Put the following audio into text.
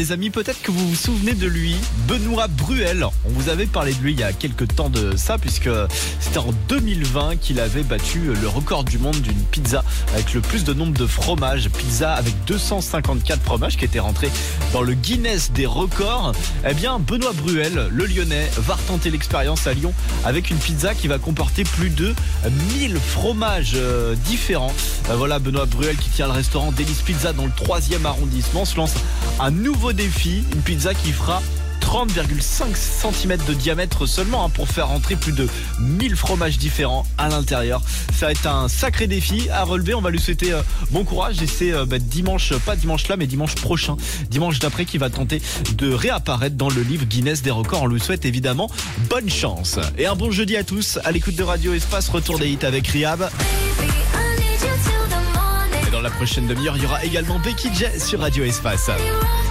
Les amis, peut-être que vous vous souvenez de lui, Benoît Bruel. On vous avait parlé de lui il y a quelques temps de ça, puisque c'était en 2020 qu'il avait battu le record du monde d'une pizza avec le plus de nombre de fromages. Pizza avec 254 fromages qui était rentré dans le Guinness des records. Eh bien, Benoît Bruel, le Lyonnais, va retenter l'expérience à Lyon avec une pizza qui va comporter plus de 1000 fromages différents. Voilà, Benoît Bruel qui tient le restaurant Délice Pizza dans le 3e arrondissement se lance un nouveau défi, une pizza qui fera 30,5 cm de diamètre seulement pour faire rentrer plus de 1000 fromages différents à l'intérieur. Ça va être un sacré défi à relever. On va lui souhaiter bon courage et c'est dimanche, pas dimanche là mais dimanche prochain, dimanche d'après, qui va tenter de réapparaître dans le livre Guinness des records. On lui souhaite évidemment bonne chance. Et un bon jeudi à tous à l'écoute de Radio Espace. Retour des hits avec Rihab. Et dans la prochaine demi-heure, il y aura également Becky J sur Radio Espace.